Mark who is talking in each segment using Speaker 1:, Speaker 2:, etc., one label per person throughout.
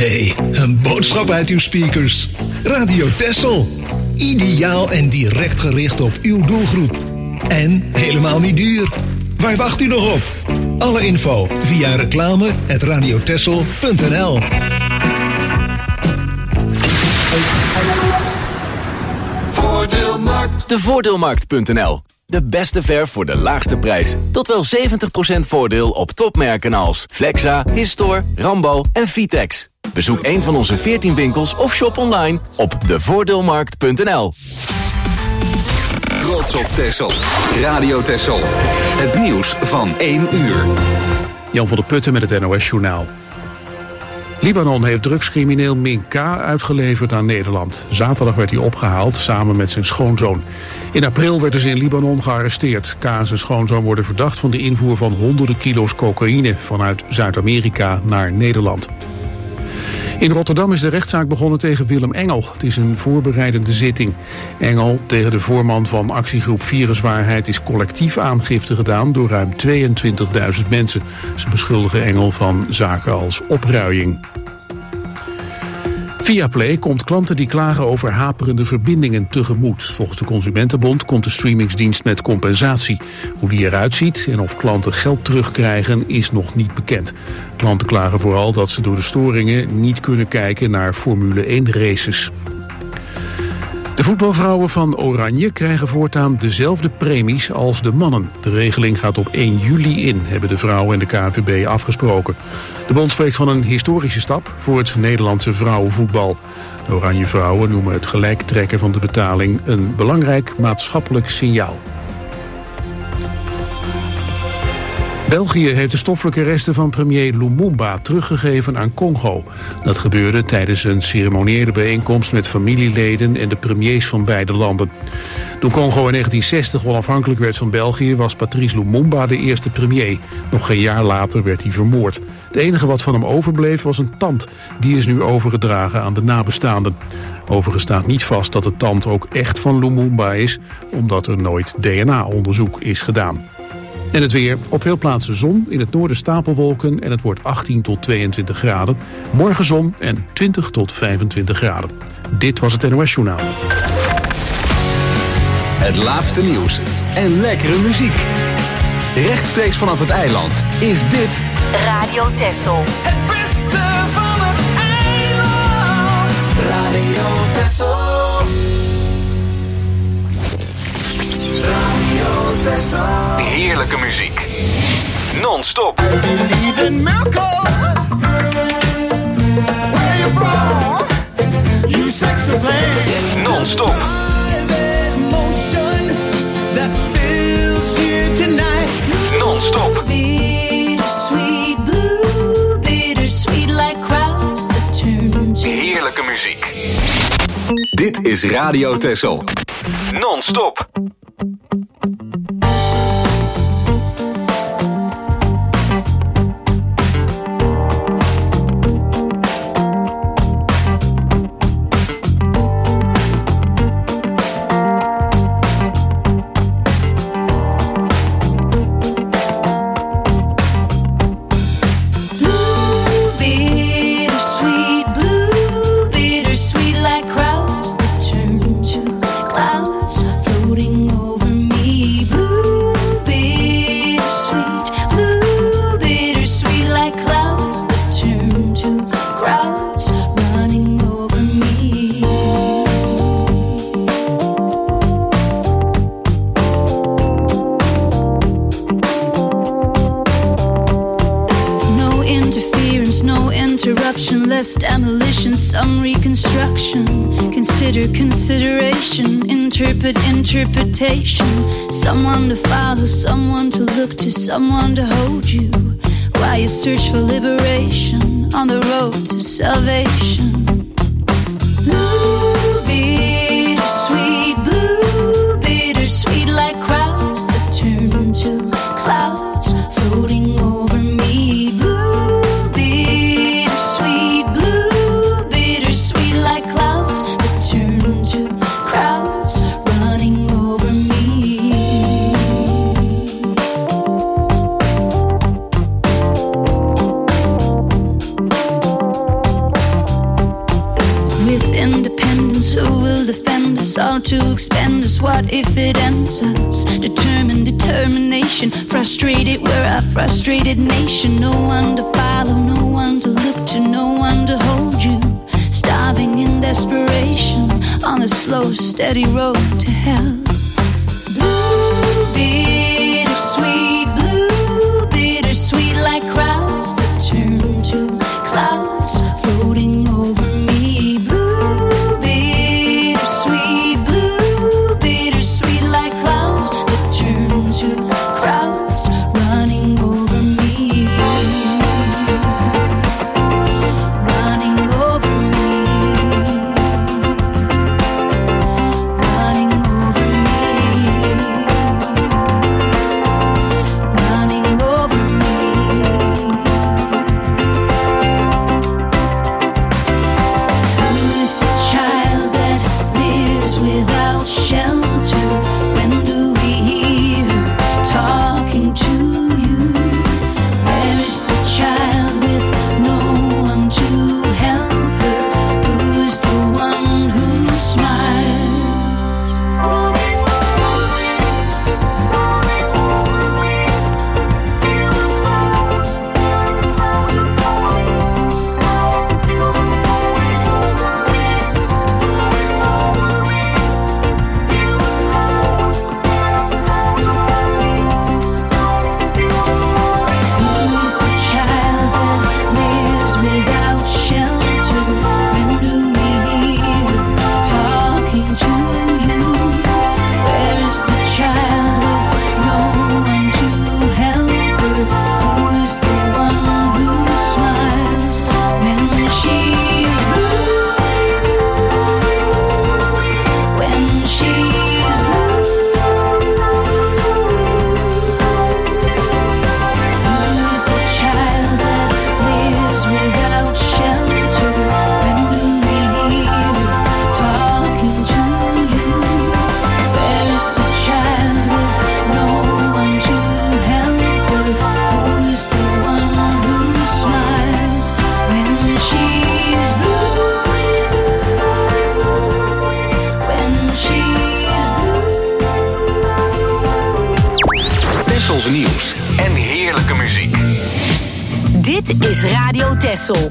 Speaker 1: Hey, een boodschap uit uw speakers. Radio Texel. Ideaal en direct gericht op uw doelgroep. En helemaal niet duur. Waar wacht u nog op? Alle info via reclame@radiotexel.nl.
Speaker 2: Voordeelmarkt. De Voordeelmarkt.nl. De beste verf voor de laagste prijs. Tot wel 70% voordeel op topmerken als Flexa, Histor, Rambo en Vitex. Bezoek een van onze 14 winkels of shop online op devoordeelmarkt.nl.
Speaker 3: Trots op Texel. Radio Texel. Het nieuws van 1 uur.
Speaker 4: Jan van der Putten met het NOS-journaal. Libanon heeft drugscrimineel Min K. uitgeleverd aan Nederland. Zaterdag werd hij opgehaald samen met zijn schoonzoon. In april werden ze in Libanon gearresteerd. K. en zijn schoonzoon worden verdacht van de invoer van honderden kilo's cocaïne vanuit Zuid-Amerika naar Nederland. In Rotterdam is de rechtszaak begonnen tegen Willem Engel. Het is een voorbereidende zitting. Engel tegen de voorman van actiegroep Viruswaarheid is collectief aangifte gedaan door ruim 22.000 mensen. Ze beschuldigen Engel van zaken als opruiing. Viaplay komt klanten die klagen over haperende verbindingen tegemoet. Volgens de Consumentenbond komt de streamingsdienst met compensatie. Hoe die eruit ziet en of klanten geld terugkrijgen is nog niet bekend. Klanten klagen vooral dat ze door de storingen niet kunnen kijken naar Formule 1 races. De voetbalvrouwen van Oranje krijgen voortaan dezelfde premies als de mannen. De regeling gaat op 1 juli in, hebben de vrouwen en de KNVB afgesproken. De bond spreekt van een historische stap voor het Nederlandse vrouwenvoetbal. De Oranje vrouwen noemen het gelijktrekken van de betaling een belangrijk maatschappelijk signaal. België heeft de stoffelijke resten van premier Lumumba teruggegeven aan Congo. Dat gebeurde tijdens een ceremoniële bijeenkomst met familieleden en de premiers van beide landen. Toen Congo in 1960 onafhankelijk werd van België was Patrice Lumumba de eerste premier. Nog geen jaar later werd hij vermoord. Het enige wat van hem overbleef was een tand. Die is nu overgedragen aan de nabestaanden. Overigens staat niet vast dat de tand ook echt van Lumumba is, omdat er nooit DNA-onderzoek is gedaan. En het weer. Op veel plaatsen zon, in het noorden stapelwolken en het wordt 18 tot 22 graden. Morgen zon en 20 tot 25 graden. Dit was het NOS Journaal.
Speaker 3: Het laatste nieuws en lekkere muziek. Rechtstreeks vanaf het eiland is dit
Speaker 5: Radio Texel.
Speaker 6: Het beste van het eiland. Radio Texel. Radio Texel.
Speaker 3: heerlijke muziek. Non-stop.
Speaker 6: Believe in miracles. Where you from? You sexy thing.
Speaker 3: Non-stop. Non-stop.
Speaker 5: Bittersweet blue, bittersweet like crowds that turn to...
Speaker 3: Heerlijke muziek. Dit is Radio Texel. Non-stop.
Speaker 5: Demolition, some reconstruction. Consider consideration, interpret interpretation. Someone to follow, someone to look to, someone to hold you while you search for liberation on the road to salvation. Blue, bittersweet, blue, bittersweet like crowds that turn to clouds floating over me. Blue, bittersweet, blue, bittersweet like clouds that turn to crowds running over me. to expand us. What if it ends us? Determination, frustrated, we're a frustrated nation. No one to follow, no one to look to, no one to hold you. Starving in desperation on the slow, steady road to hell. Blue, bittersweet, blue, bittersweet, like crowds that turn to clouds floating over me. Blue, bittersweet, blue, bittersweet, like clouds that turn to crowds running over me. Running over me. Running over me. Running over me. Who is the child that lives without shelter? When do we hear her talking to you? Where is the child with no one to help her? Who's the one who smiles? Who's the child that lives without shelter? When do we hear her talking to you? Where is the child with no one to help her? Who's the one who smiles when she's blue? When she's blue. Who's the child that lives without shelter? When do we hear her talking to you? Where's the child with no one to help her? Who's the one who smiles when she's blue? When she's blue.
Speaker 3: Tessels nieuws en heerlijke muziek.
Speaker 7: Dit is Radio Tessel.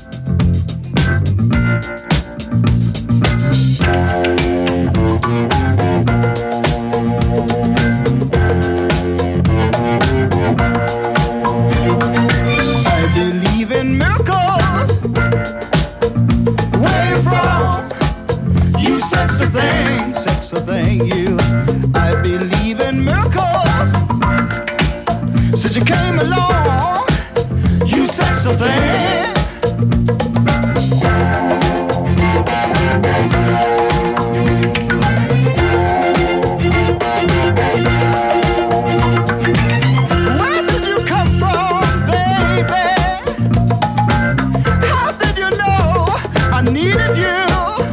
Speaker 6: I believe in miracles. Where you from? You sexy thing, you. I believe in miracles. Since you came along, you sexy thing. Where did you come from, baby? How did you know I needed you?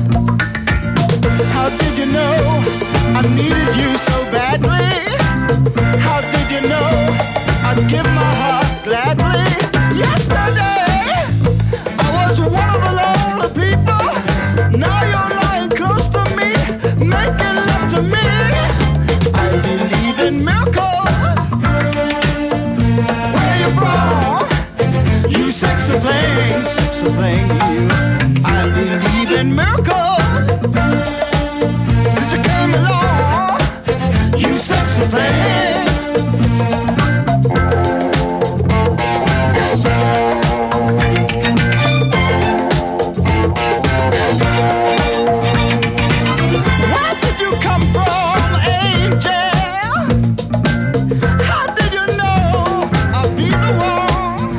Speaker 6: How did you know I needed you so badly? How did you know I'd give my heart gladly? Yesterday I was one of the lonely people. Now you're lying close to me, making love to me. I believe in miracles. Where you from? You sexy thing, you. I believe in miracles. Since you came along, you sexy thing. Where did you come from, angel? How did you know I'd be the one?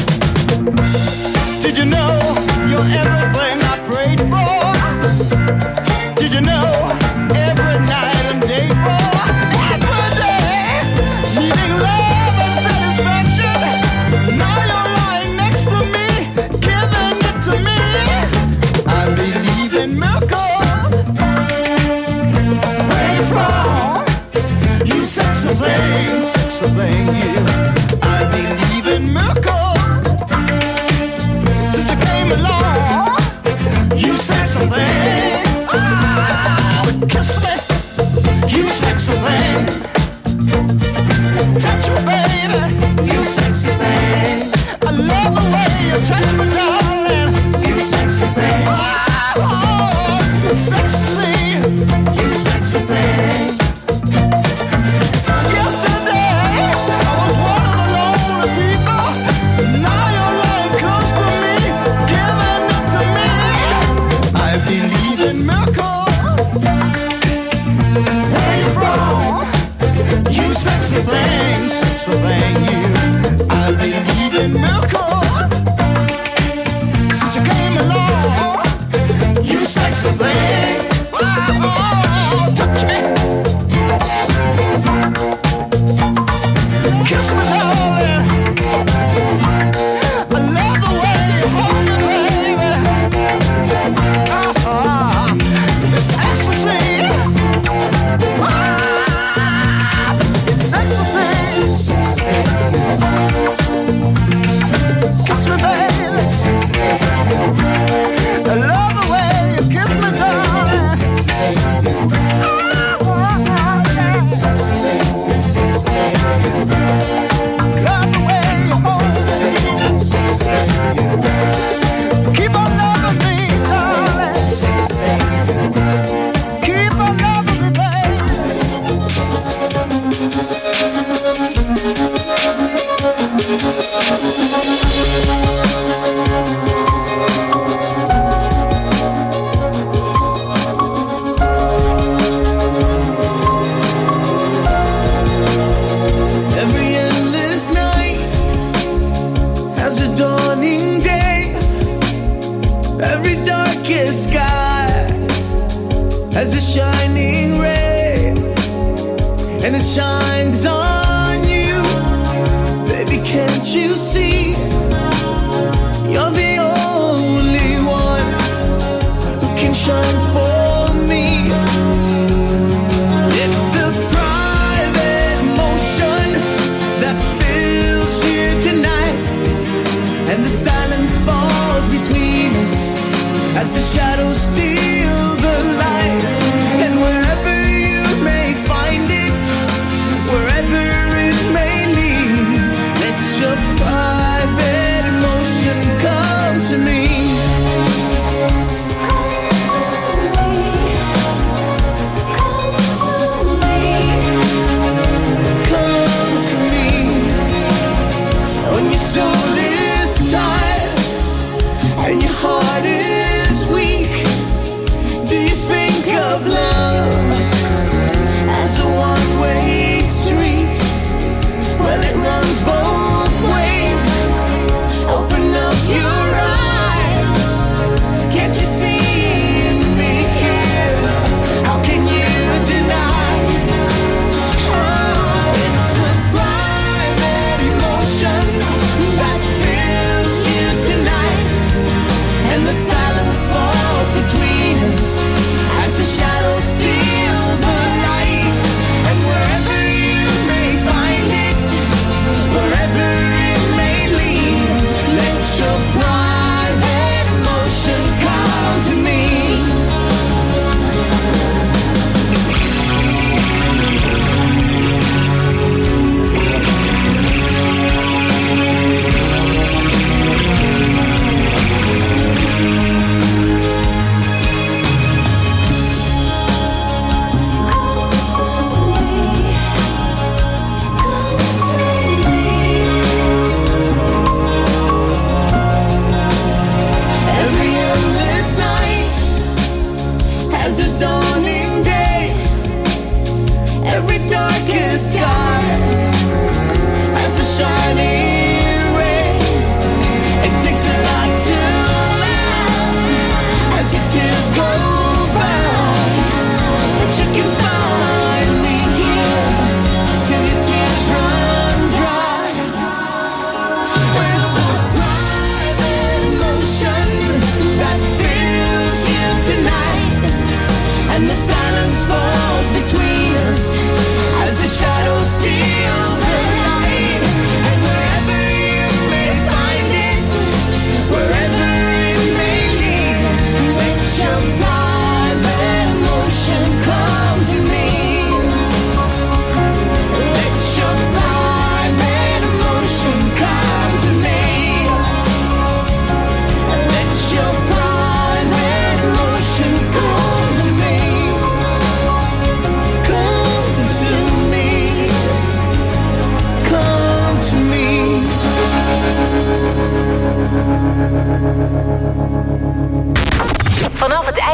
Speaker 6: Did you know you're everything I prayed for? Did you know every night and day for? Every day, needing love and satisfaction. Now you're lying next to me, giving it to me. I believe in miracles. Where you from? You sexy thing, you. I believe in miracles. Since you came along, you sexy thing. Ah, kiss me. you touch me, darling. You sexy thing. Oh, it's sexy. You sexy thing. Yesterday, I was one of the lonely people. Now you're right close to me, giving it to me. I believe in miracles. Where you from? You sexy thing, sexy thing, you. I believe in miracles. Since you came along, you sexy thing. Oh, touch me. Kiss me, darling. I love the way you hold me, baby. It's ecstasy. It's ecstasy. Kiss me, baby. I love the way you kiss me, darling. Love the way you hold me. Keep on loving me, darling. Keep on loving me, baby.
Speaker 8: Every endless night has a dawning day. Every darkest sky has a shining ray, and it shines on you. Baby, can't you see? You're the only one who can shine for me. It's a private emotion that fills here tonight, and the silence falls between us as the shadows steal the light. And wherever you may find it, wherever it may lead, let your private emotion come to me. Come to me. When your soul is tired and your heart is weak,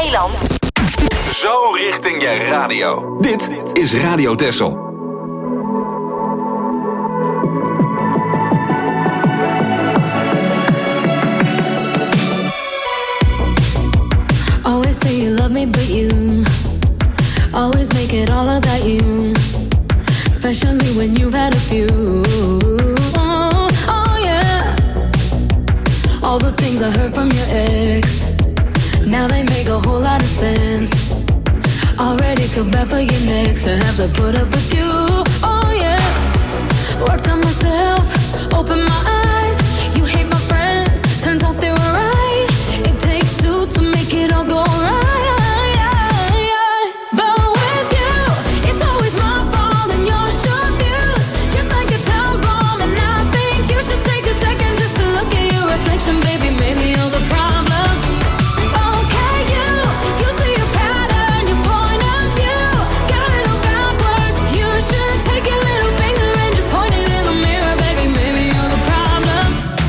Speaker 7: eiland.
Speaker 3: Zo richting je radio. Dit is Radio Texel.
Speaker 9: Always say you love me, but you always make it all about you. Especially when you've had a few. Oh yeah. All the things I heard from your ex, now they make a whole lot of sense. Already feel bad for your next to have to put up with you. Oh yeah. Worked on myself, opened my eyes. You hate my friends, turns out they were right. It takes two to make it all go right. But with you, it's always my fault and your short views, just like a time bomb. And I think you should take a second just to look at your reflection, baby. Maybe you're the problem. Okay, you see a pattern, your point of view got it all backwards. You should take your little finger and just point it in the mirror, baby. Maybe you're the problem.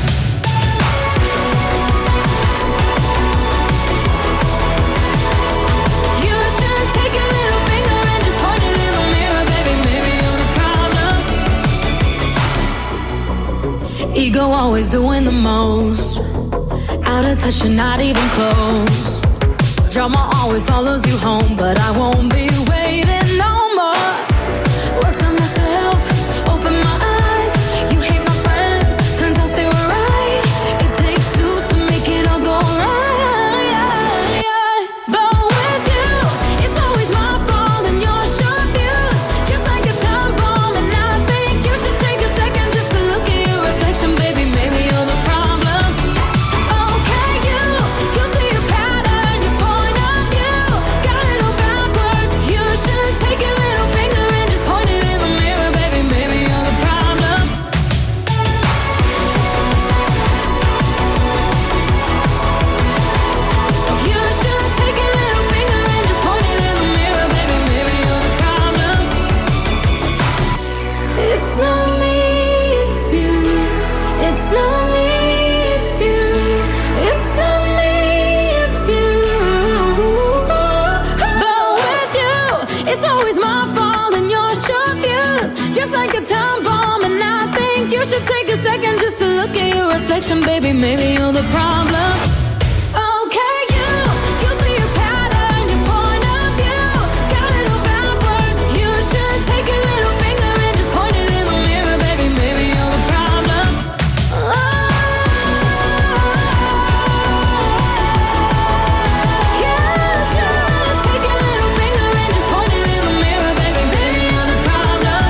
Speaker 9: You should take your little finger and just point it in the mirror, baby. Maybe you're the problem. Ego always doing the most, out of touch and not even close. Drama always follows you home, but I won't be waiting no more. Worked on myself, opened my eyes. You hate my friends, turns out they were right. It takes two to make it all go right. But with you, it's always my fault and your short views, just like a time bomb. And I think you should take a second just to look at your reflection, baby. Maybe you're the problem. Okay, you see a pattern, your point of view got it all backwards. You should take your little finger and just point it in the mirror, baby. Maybe you're the problem. You should take your little finger and just point it in the mirror, baby. Maybe you're the problem. It's not me, it's you. It's not me, it's you. It's not me, it's you. But with you, it's always my fault and your short views, just like a time bomb. And I think you should take a second just to look at your reflection, baby. Maybe you're the problem. Okay, you see a pattern, your point of view got it all backwards. You should take your little finger and just point it in the mirror, baby. Maybe you're the problem. You should take your little finger and just point it in the mirror, baby. Maybe you're the problem.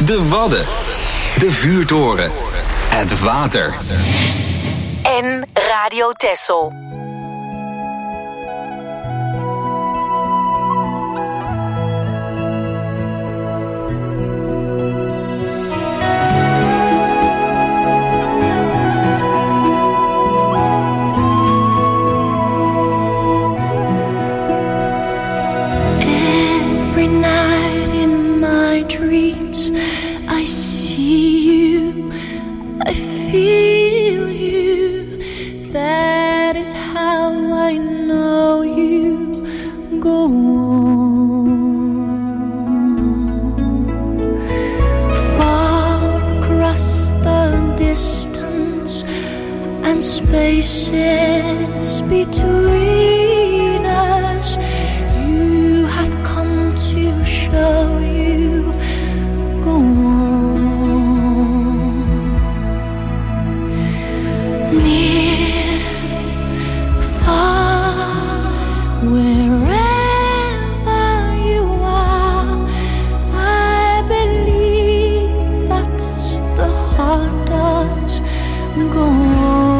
Speaker 3: De Wadden. De Vuurtoren. Het water.
Speaker 7: En Radio Texel.
Speaker 5: Spaces between us, you have come to show you. Go on. Near, far, wherever you are, I believe that the heart does go on.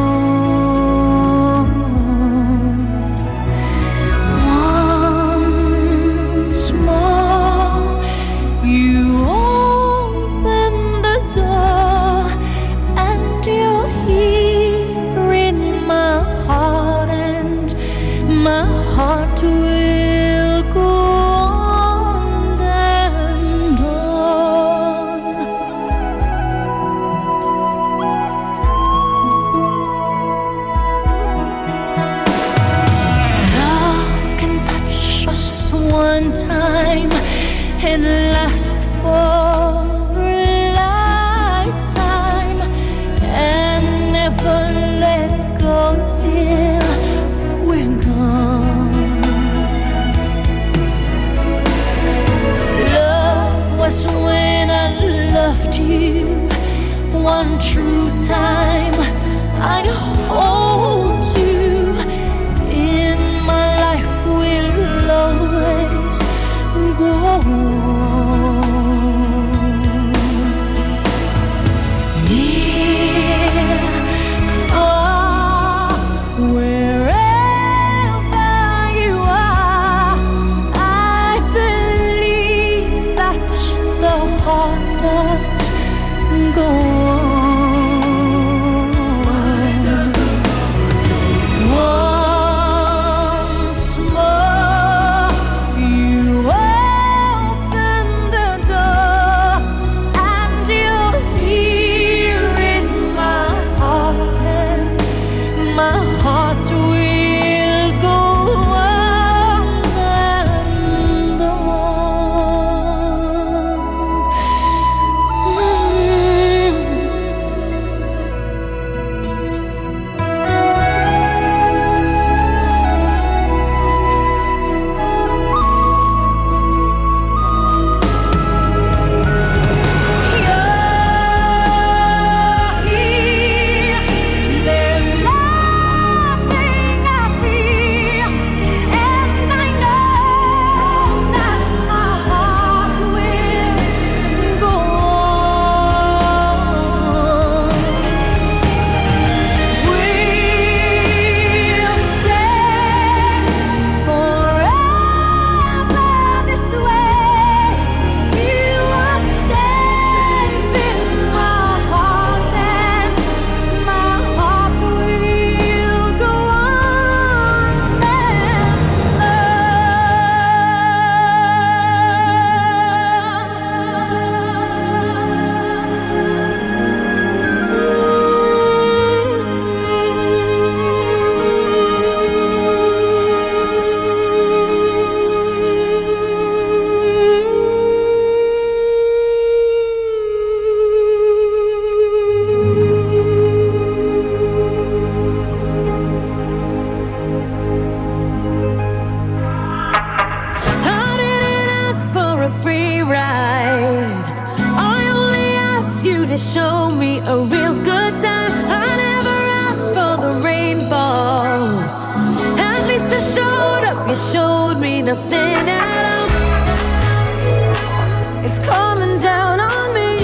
Speaker 5: And last for a lifetime and never let go till we're gone. Love was when I loved you one true time. I hold you in my life, will always go on. You showed me nothing at all. It's coming down on me.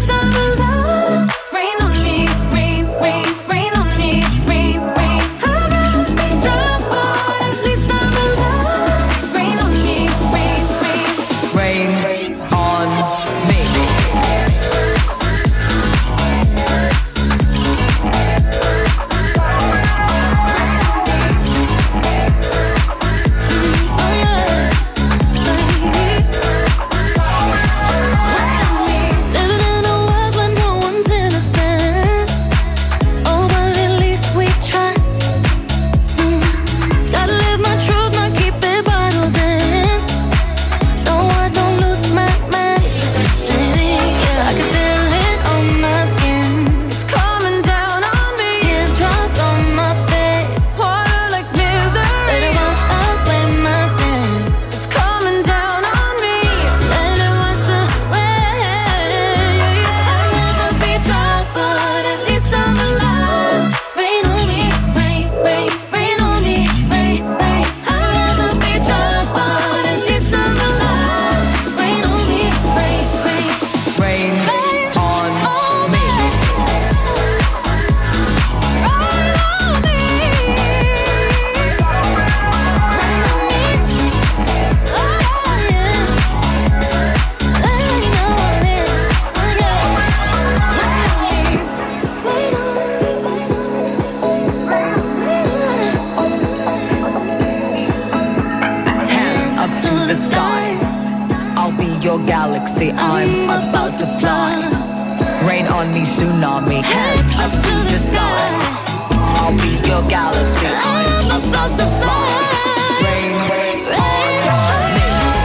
Speaker 10: galaxy, I'm about to fly. Rain on me, tsunami, hands up to the sky. I'll be your galaxy, I'm about to fly. Rain, rain on me.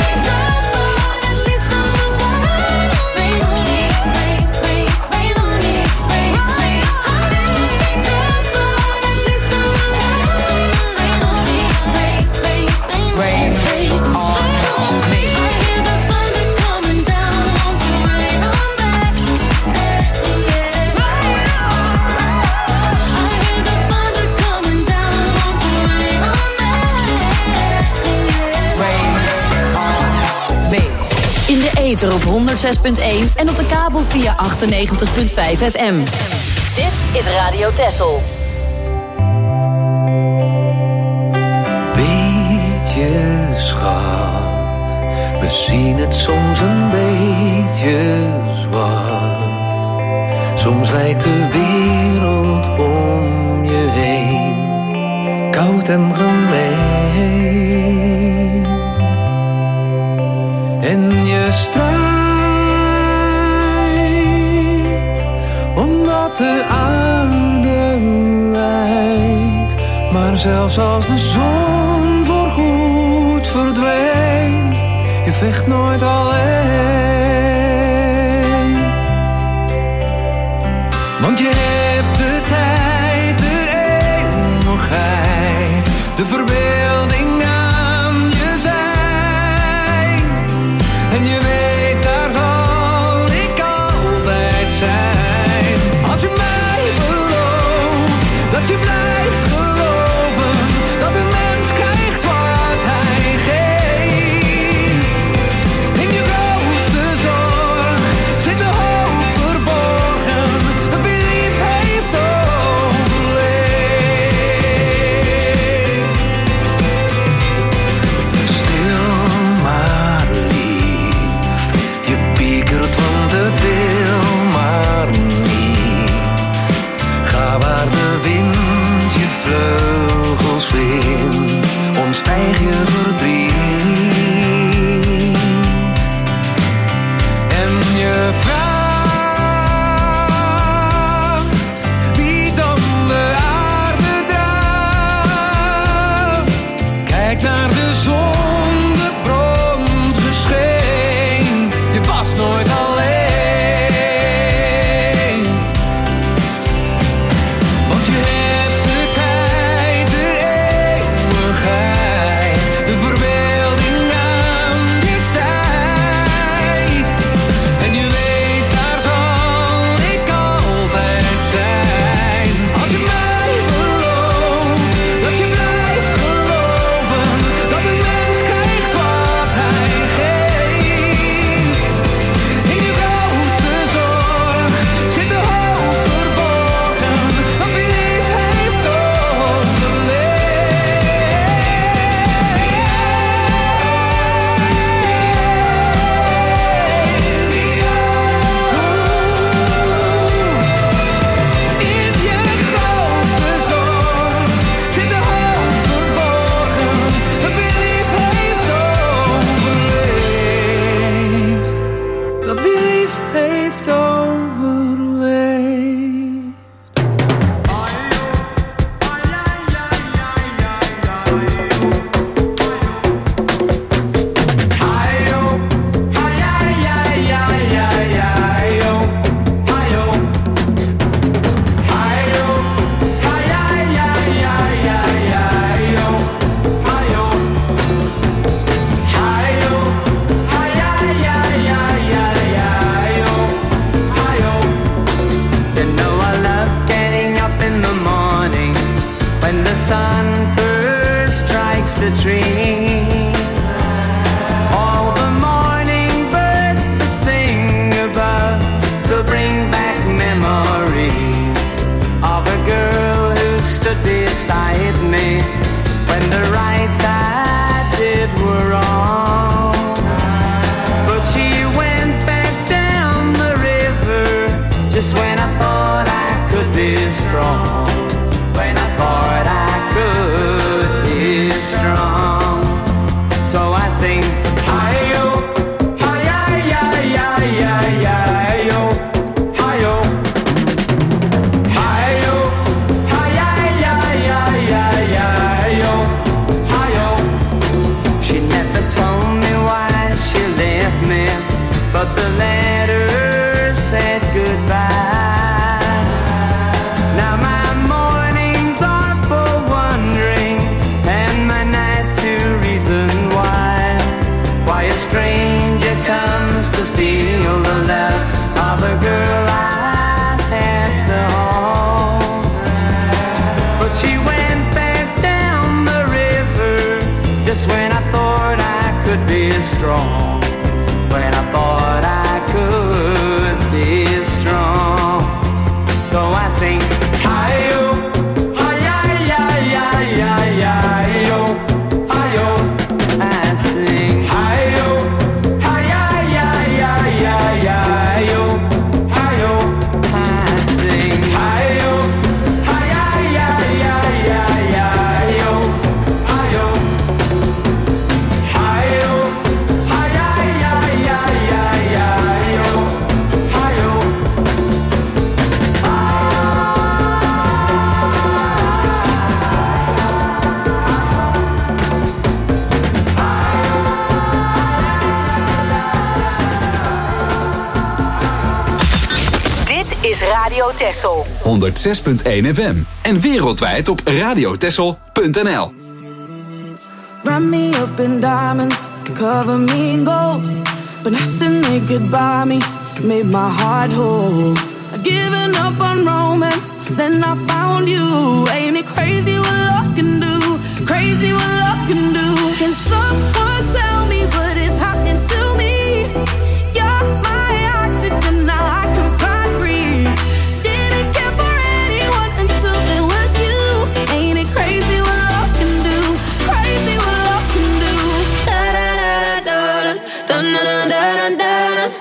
Speaker 10: At least I'm alive. Rain on me, rain, rain, rain on me, rain, rain. At least I'm alive. Rain on me, rain, rain, rain, rain on me. I hear the thunder coming down, won't you rain on back? Rain on. I hear the thunder coming down, won't you rain on back? Rain on me.
Speaker 11: In de ether op 106.1 en op de kabel via 98.5 FM. Dit is Radio Texel.
Speaker 12: Weet je, schat, we zien het soms een beetje zwart. Soms lijkt de wereld om je heen koud en gemeen. En je strijdt omdat de aarde lijdt. Maar zelfs als de zon voorgoed verdwijnt, je vecht nooit alleen. Want je hebt de tijd, de eeuwigheid, de verbeelding aan je zij. En je weet, daar zal ik altijd zijn. Als je mij belooft dat je blijft geloven, dat een mens krijgt wat hij geeft. In je grootste zorg zit de hoop verborgen, dat wie lief heeft overleefd.
Speaker 13: the sun first strikes the tree, all the morning birds that sing above still bring back memories of a girl who stood beside me when the rights I did were wrong. But she went back down the river just when I thought I could be strong, when I thought I could be strong. So I sing, hi-yo, hi-yi-yi-yi-yi-yi-yo, hi-yo, hi-yo, hi-yi-yi-yi-yi-yi-yo, hi-yo. She never told me why she left me, but the letter said goodbye. Now my mornings are for wondering, and my nights to reason why a stranger comes to steal the love of a girl I had to hold. But she went back down the river just when I thought I could be strong, when I thought I could be strong. So I sing, hi-yo, hi-yi-yi-yi-yi-yi-yo, hi-yo. I sing, hi-yo, hi-yi-yi-yi-yi-yi-yo, hi-yo. I sing, hi-yo, hi-yi-yi-yi-yi-yi-yo, hi-yo. Hi-yo, hi-yi-yi-yi-yi-yi-yo, hi-yo.
Speaker 7: Dit is Radio Texel.
Speaker 3: 106.1 FM. En wereldwijd op radiotexel.nl.
Speaker 14: Wrap me up in diamonds, cover me in gold, but nothing they could buy me made my heart whole. I'd given up on romance, then I found you. Ain't it crazy what love can do? Crazy what love can do. Can someone tell me what is happening to me? You're my oxygen, now I can find breathe. Didn't care for anyone until there was you. Ain't it crazy what love can do? Crazy what love can do. Da da da da da da da da da da.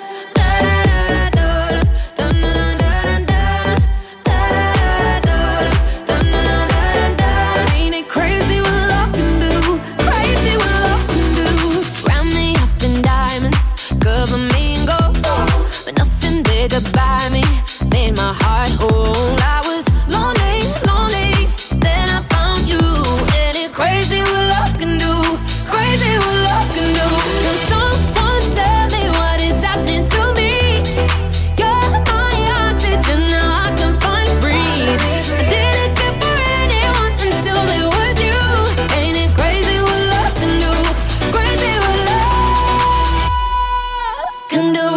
Speaker 14: Goodbye me, made my heart whole. I was lonely, lonely, then I found you. And it crazy what love can do, crazy what love can do. Can someone tell me what is happening to me? You're my oxygen, now I can finally breathe. I didn't care for anyone until it was you. Ain't it crazy what love can do, crazy what love can do.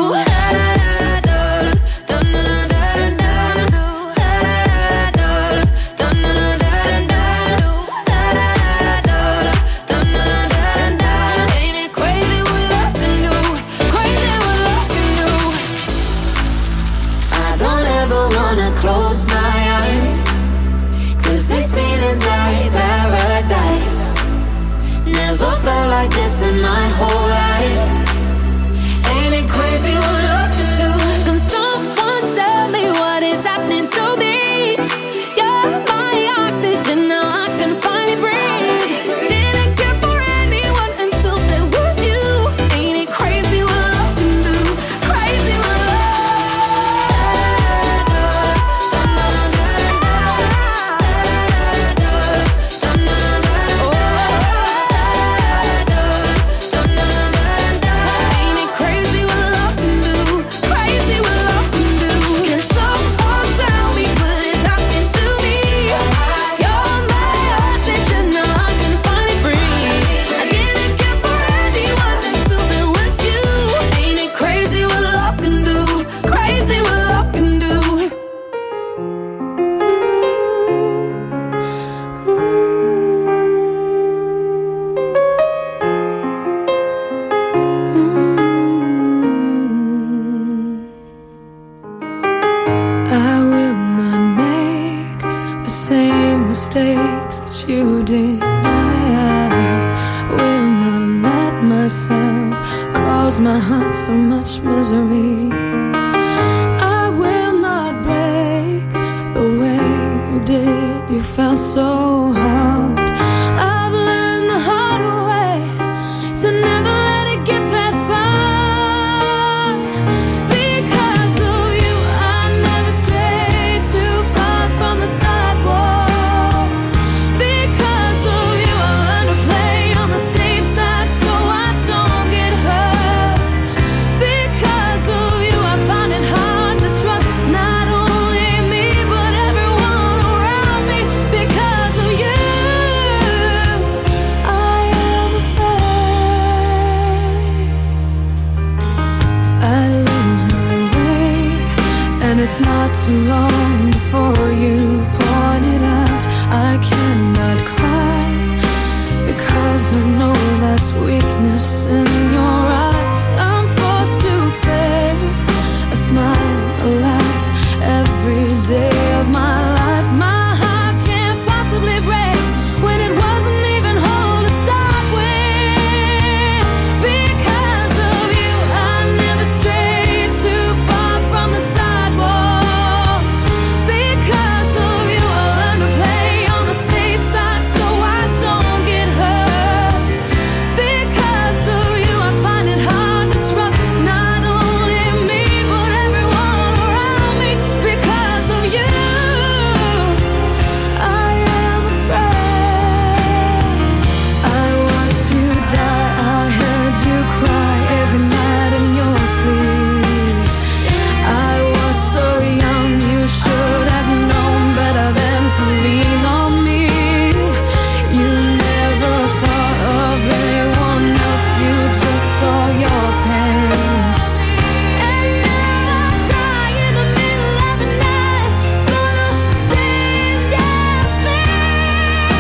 Speaker 14: Close my eyes, 'cause these feelings like paradise. Never felt like this in my whole life. Ain't it crazy what love can do? Can someone tell me what is happening to me? You're my oxygen, now I can finally breathe. Didn't care for anyone until there was you. Ain't it crazy what love can do? Crazy what Crazy what love can do.
Speaker 9: I will not make the same mistakes that you did. I will not let myself cause my heart so much misery. I will not break the way you did. You felt so hard. I've learned the hard way to never let it get that far. Because of you, I never strayed too far from the sidewalk. Because of you, I learned to play on the safe side so I don't get hurt. Because of you, I find it hard to trust not only me but everyone around me. Because of you, I am afraid I lose my way, and it's not too long before you point it out. I cannot cry because I know that's weakness in your eyes. I'm forced to fake a smile, a laugh every day of my life. My heart can't possibly break when it wasn't even whole to start with. Because of you, I never strayed too far from the sidewalk. Because of you, I learned to play on the safe side so I don't get hurt. Because of you, I find it hard to trust not only me but everyone around me. Because of you, I am afraid. I watched you die, I heard you cry every night in your sleep. I was so young, you should have known better than to lean on me. You never thought of anyone else, you just saw your pain. And now I cry in the middle of the night for the same damn thing.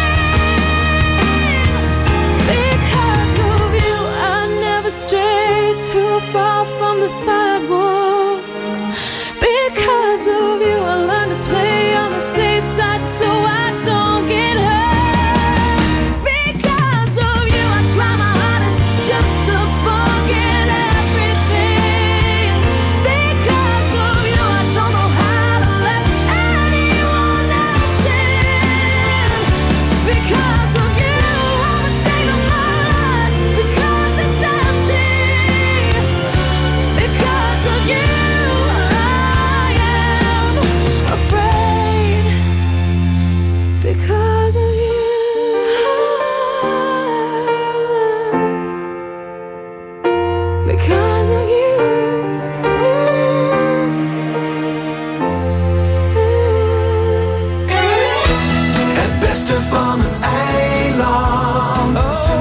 Speaker 9: Because of you, I never strayed too far from the sidewalk. Because of you, I learned to play on the safe side so I don't get hurt. Because of you, I try my hardest just to forget everything. Because of you, I don't know how to let anyone else in. Because of you, I'm ashamed of my life because it's empty. Because of you, I am afraid. Because of you, because of you.
Speaker 8: Het beste van het eiland.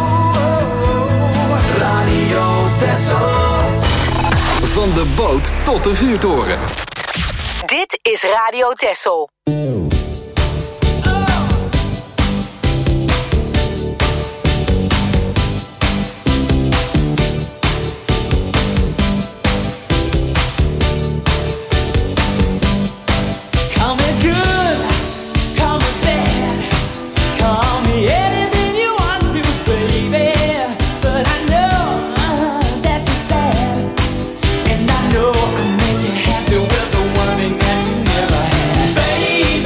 Speaker 8: Radio Texel.
Speaker 3: Van de boot tot de vuurtoren.
Speaker 7: Dit is Radio Texel.
Speaker 8: Call me good, call me bad, call me anything you want to, baby. But I know that you're sad, and I know I make you happy with the one thing that you never had, baby.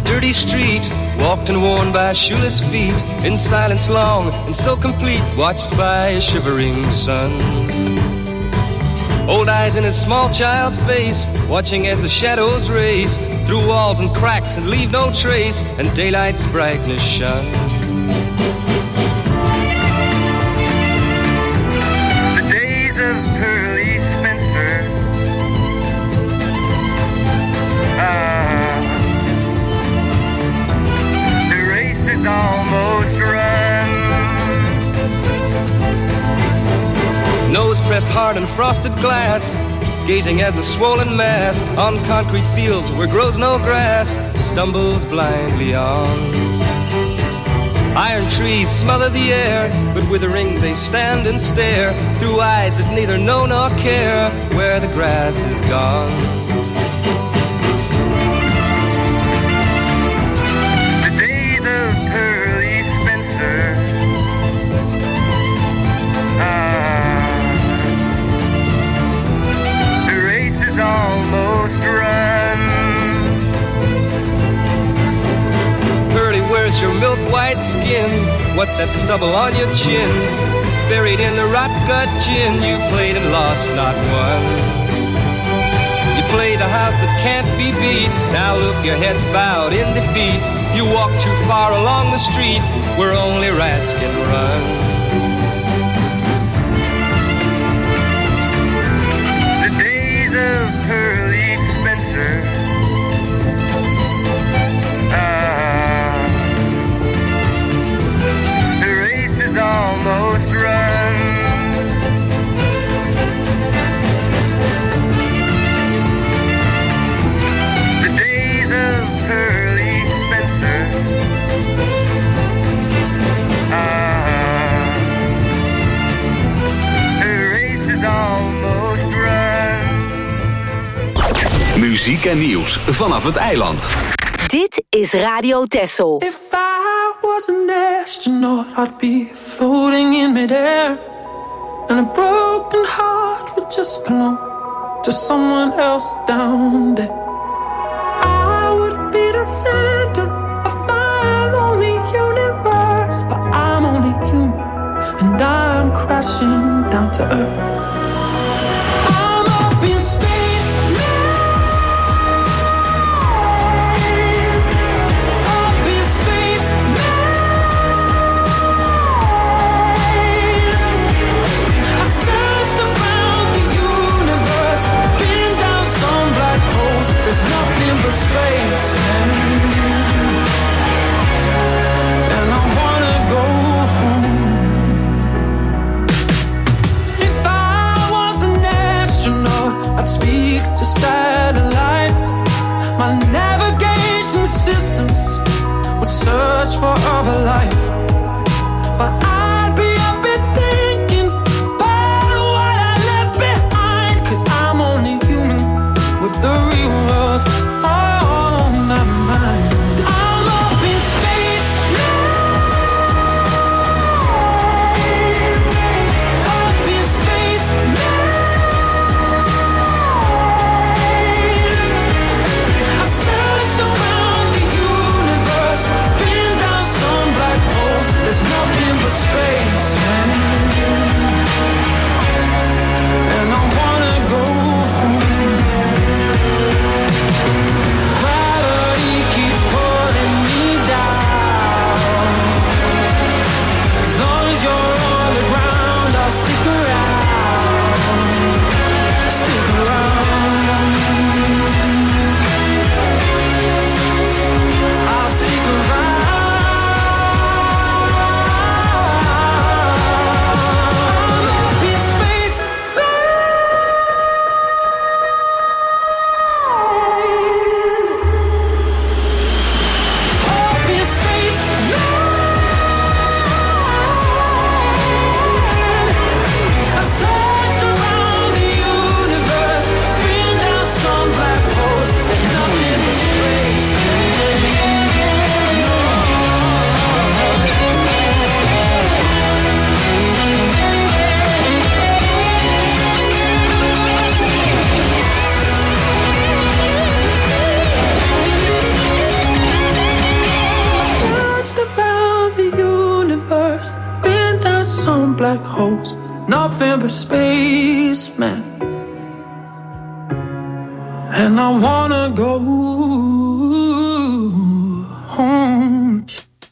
Speaker 15: dirty street, walked and worn by shoeless feet, in silence long and so complete, watched by a shivering sun. Old eyes in a small child's face, watching as the shadows race through walls and cracks and leave no trace, and daylight's brightness shone. The days of Pearly Spencer, the race is almost run. Nose pressed hard on frosted glass, gazing as the swollen mass on concrete fields where grows no grass stumbles blindly on. Iron trees smother the air, but withering they stand and stare through eyes that neither know nor care where the grass is gone. The days of Pearly Spencer, almost run. Pearly, where's your milk white skin? What's that stubble on your chin? Buried in the rot gut gin, you played and lost, not won. You played the house that can't be beat. Now look, your head's bowed in defeat. You walk too far along the street where only rats can run. Of Pearly Spencer, the race is almost run. The days of Pearly Spencer, the race is almost run.
Speaker 3: Muziek en nieuws vanaf het eiland.
Speaker 7: Dit is Radio Texel.
Speaker 14: If I was an astronaut, I'd be floating in midair, and a broken heart would just belong to someone else down there. I would be the center of my lonely universe, but I'm only human, and I'm crashing down to earth. I'm up in space. There's nothing but space, man, and I wanna go home. If I was an astronaut, I'd speed
Speaker 16: some black holes, nothing but space, man. And I wanna go home.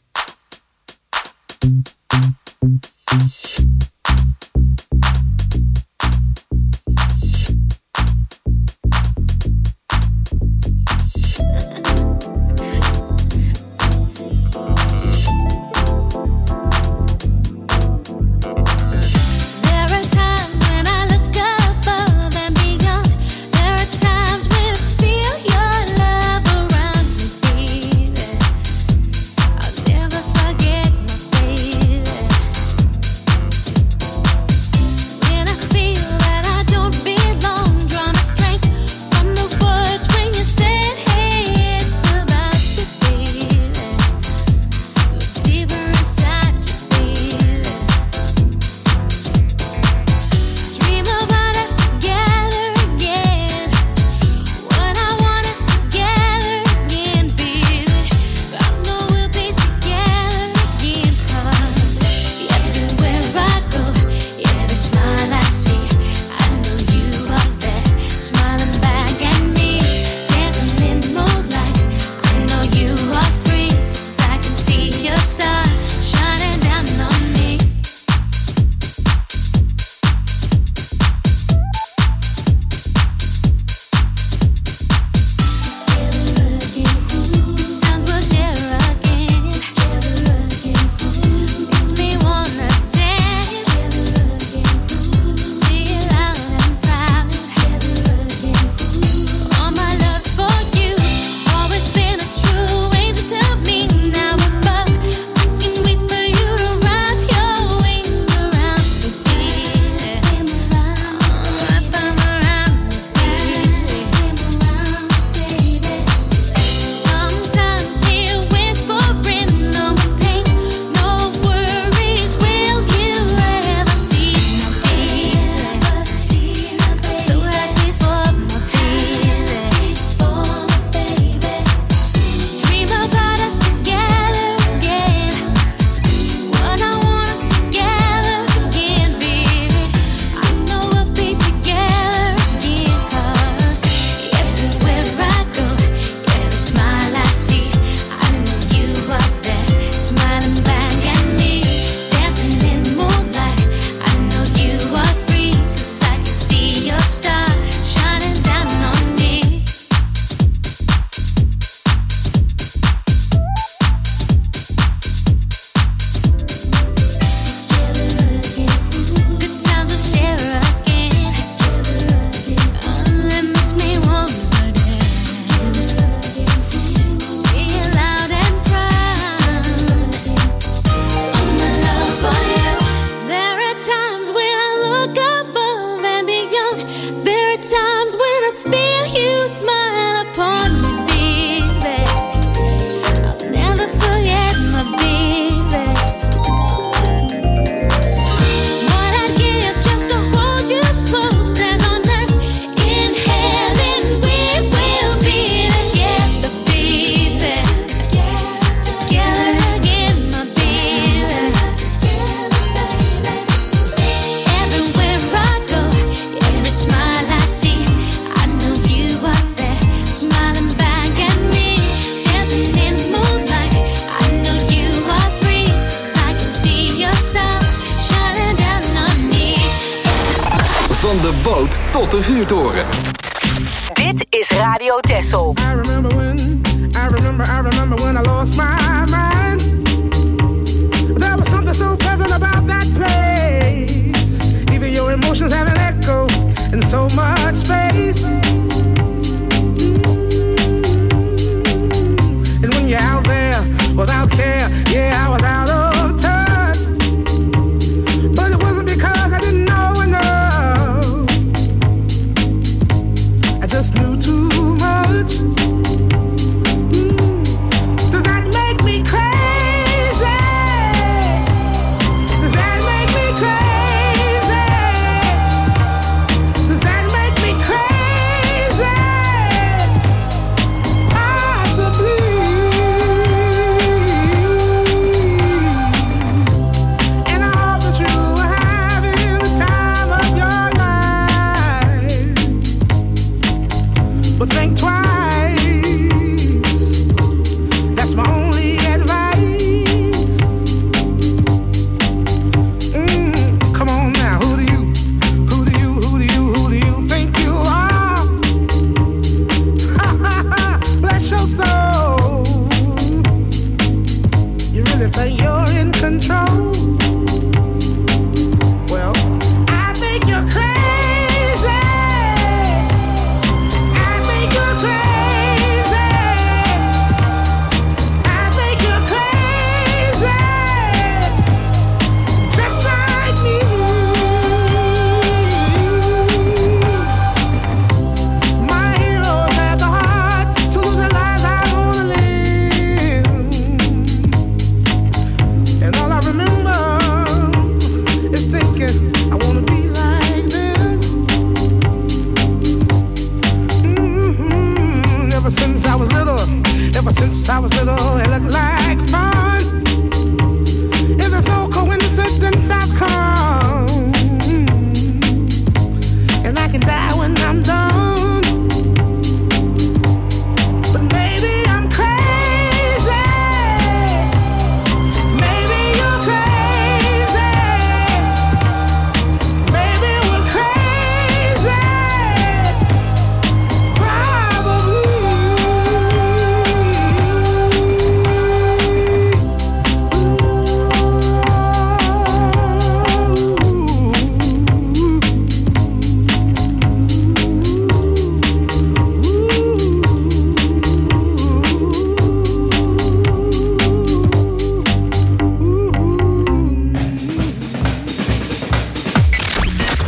Speaker 3: Van de boot tot de vuurtoren.
Speaker 7: Dit is Radio Texel.
Speaker 6: I remember when I lost my mind. There was something so pleasant about that place. Even your emotions have an echo in so much space. And when you're out there without care, yeah, I was out of touch. But it wasn't because I didn't know enough. I just knew too much. Does that make me crazy? Does that make me crazy? Does that make me crazy?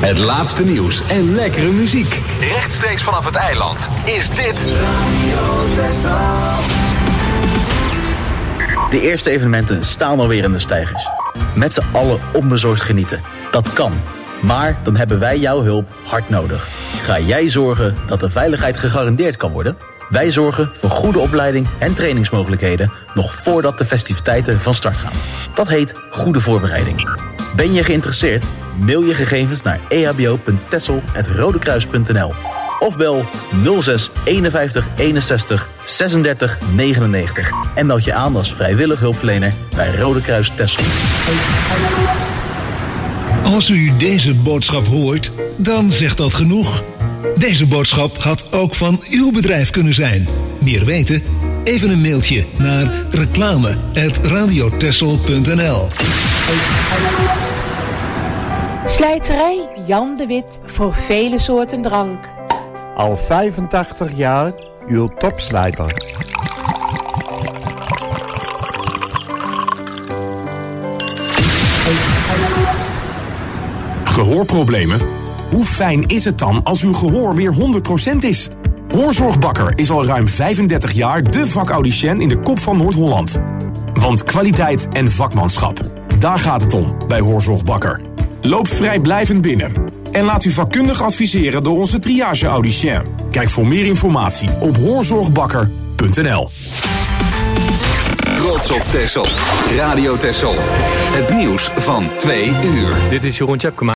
Speaker 3: Het laatste nieuws en lekkere muziek. Rechtstreeks vanaf het eiland is dit
Speaker 17: De eerste evenementen staan alweer in de steigers. Met z'n allen onbezorgd genieten. Dat kan. Maar dan hebben wij jouw hulp hard nodig. Ga jij zorgen dat de veiligheid gegarandeerd kan worden? Wij zorgen voor goede opleiding en trainingsmogelijkheden nog voordat de festiviteiten van start gaan. Dat heet goede voorbereiding. Ben je geïnteresseerd? Mail je gegevens naar ehbo.tessel@rodekruis.nl of bel 06 51 61 36 99 en meld je aan als vrijwillig hulpverlener bij Rode Kruis Tessel.
Speaker 1: Als u deze boodschap hoort, dan zegt dat genoeg. Deze boodschap had ook van uw bedrijf kunnen zijn. Meer weten? Even een mailtje naar reclame@radiotessel.nl.
Speaker 18: Slijterij Jan de Wit voor vele soorten drank.
Speaker 19: Al 85 jaar uw topslijter.
Speaker 20: Gehoorproblemen? Hoe fijn is het dan als uw gehoor weer 100% is? Hoorzorgbakker is al ruim 35 jaar de vakaudiënt in de kop van Noord-Holland. Want kwaliteit en vakmanschap, daar gaat het om bij Hoorzorgbakker. Loop vrijblijvend binnen en laat u vakkundig adviseren door onze triage-audicien. Kijk voor meer informatie op hoorzorgbakker.nl.
Speaker 3: Trots op Texel. Radio Texel. Het nieuws van 2 uur.
Speaker 15: Dit is Jeroen Tjepkema.